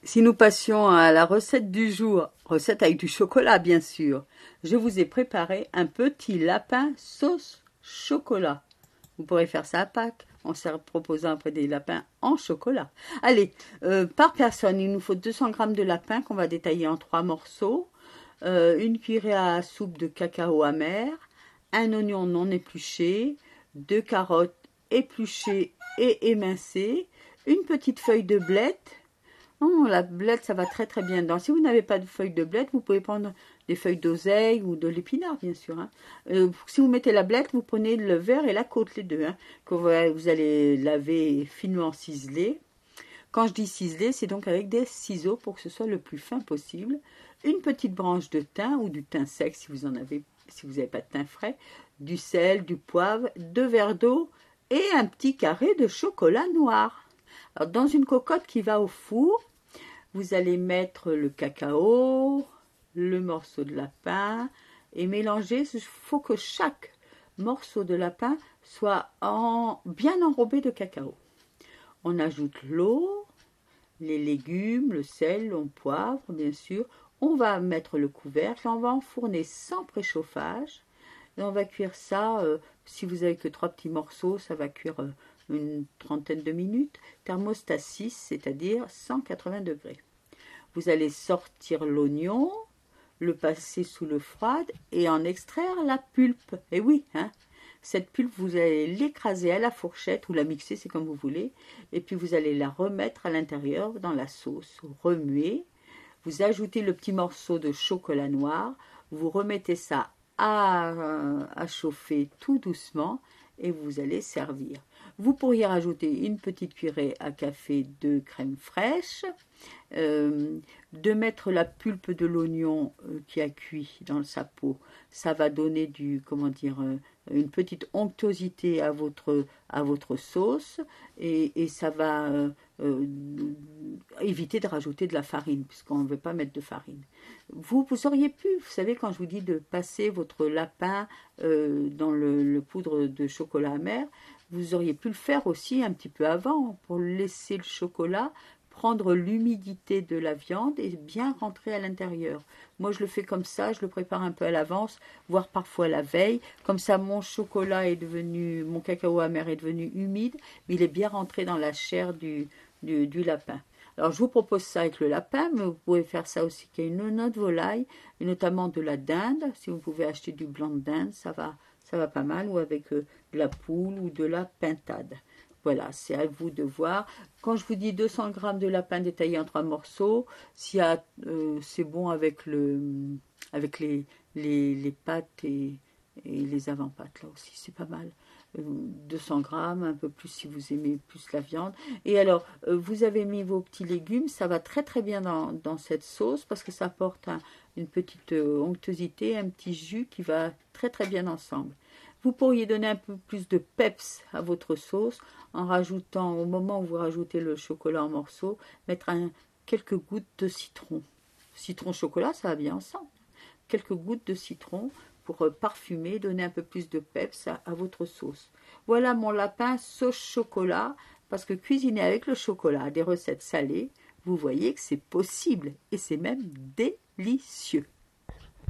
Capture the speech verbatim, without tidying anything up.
Si nous passions à la recette du jour, recette avec du chocolat bien sûr, je vous ai préparé un petit lapin sauce chocolat. Vous pourrez faire ça à Pâques, en se proposant après des lapins en chocolat. Allez, euh, par personne, il nous faut deux cents grammes de lapin qu'on va détailler en trois morceaux, euh, une cuillerée à soupe de cacao amer, un oignon non épluché, deux carottes épluchées et émincées, une petite feuille de blette. Oh, la blette, ça va très très bien dedans. Si vous n'avez pas de feuilles de blette, vous pouvez prendre des feuilles d'oseille ou de l'épinard, bien sûr. Hein. Euh, si vous mettez la blette, vous prenez le verre et la côte, les deux, hein, que vous, vous allez laver finement ciselé. Quand je dis ciselé, c'est donc avec des ciseaux pour que ce soit le plus fin possible. Une petite branche de thym ou du thym sec si vous en avez, si vous n'avez pas de thym frais, du sel, du poivre, deux verres d'eau et un petit carré de chocolat noir. Alors, dans une cocotte qui va au four, vous allez mettre le cacao, le morceau de lapin et mélanger. Il faut que chaque morceau de lapin soit en, bien enrobé de cacao. On ajoute l'eau, les légumes, le sel, le poivre, bien sûr. On va mettre le couvercle, on va enfourner sans préchauffage. Et on va cuire ça, euh, si vous avez que trois petits morceaux, ça va cuire euh, une trentaine de minutes. Thermostat six, c'est-à-dire cent quatre-vingts degrés. Vous allez sortir l'oignon, le passer sous l'eau froide et en extraire la pulpe. Et oui, hein, cette pulpe, vous allez l'écraser à la fourchette ou la mixer, c'est comme vous voulez. Et puis vous allez la remettre à l'intérieur dans la sauce, remuer. Vous ajoutez le petit morceau de chocolat noir. Vous remettez ça à, à chauffer tout doucement et vous allez servir. Vous pourriez rajouter une petite cuillerée à café de crème fraîche, euh, de mettre la pulpe de l'oignon euh, qui a cuit dans sa peau. Ça va donner du, comment dire, euh, une petite onctuosité à votre, à votre sauce et, et ça va euh, euh, éviter de rajouter de la farine puisqu'on ne veut pas mettre de farine. Vous, vous auriez pu, vous savez, quand je vous dis de passer votre lapin euh, dans le, le poudre de chocolat amer, vous auriez pu le faire aussi un petit peu avant pour laisser le chocolat prendre l'humidité de la viande et bien rentrer à l'intérieur. Moi, je le fais comme ça, je le prépare un peu à l'avance, voire parfois la veille. Comme ça, mon chocolat est devenu, mon cacao amer est devenu humide, mais il est bien rentré dans la chair du, du, du lapin. Alors, je vous propose ça avec le lapin, mais vous pouvez faire ça aussi avec une autre volaille, et notamment de la dinde. Si vous pouvez acheter du blanc de dinde, ça va, ça va pas mal, ou avec euh, de la poule ou de la pintade. Voilà, c'est à vous de voir. Quand je vous dis deux cents grammes de lapin détaillé en trois morceaux, si euh, c'est bon avec, le, avec les, les, les pâtes et, et les avant-pâtes, là aussi, c'est pas mal. Euh, deux cents grammes, un peu plus si vous aimez plus la viande. Et alors, euh, vous avez mis vos petits légumes, ça va très très bien dans, dans cette sauce parce que ça apporte un, une petite euh, onctuosité, un petit jus qui va très très bien ensemble. Vous pourriez donner un peu plus de peps à votre sauce en rajoutant, au moment où vous rajoutez le chocolat en morceaux, mettre un, quelques gouttes de citron. Citron chocolat, ça va bien ensemble. Quelques gouttes de citron pour parfumer, donner un peu plus de peps à, à votre sauce. Voilà mon lapin sauce chocolat, parce que cuisiner avec le chocolat, des recettes salées, vous voyez que c'est possible et c'est même délicieux.